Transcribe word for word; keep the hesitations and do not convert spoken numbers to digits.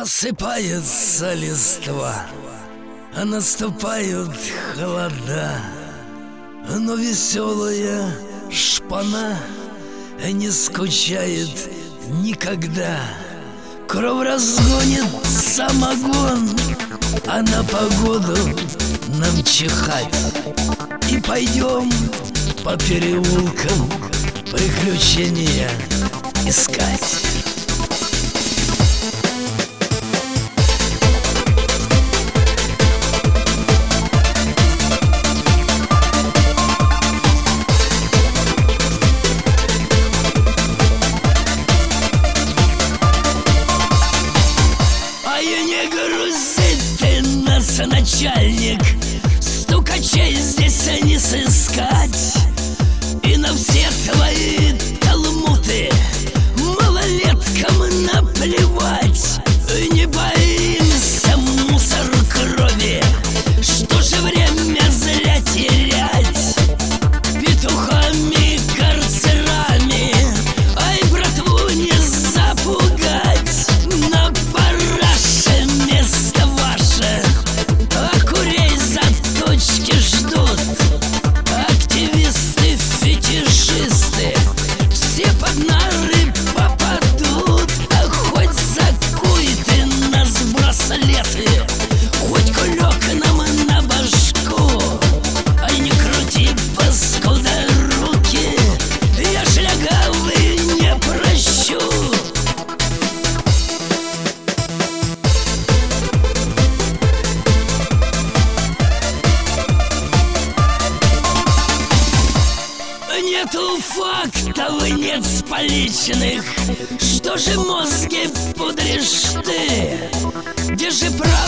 Осыпается листва, а наступают холода, но веселая шпана не скучает никогда. Кровь разгонит самогон, а на погоду нам чихать. И пойдем по переулкам приключения искать. Начальник, стукачей здесь не сыскать. И на все твои талмуды малолеткам наплевать. Не боимся мусор крови, что же время зря терять петухами, карцерами, ай, братву не запугать. На параше место ваше, ждут активисты, фетишисты, все под нары попадут. А хоть закуй ты нас в браслеты, хоть кулек нам на башку, ай, не крути, паскуда, руки, я шлягавый не прощу. Нету фактов, нет споличных, что же мозги пудришь ты? Где же правда?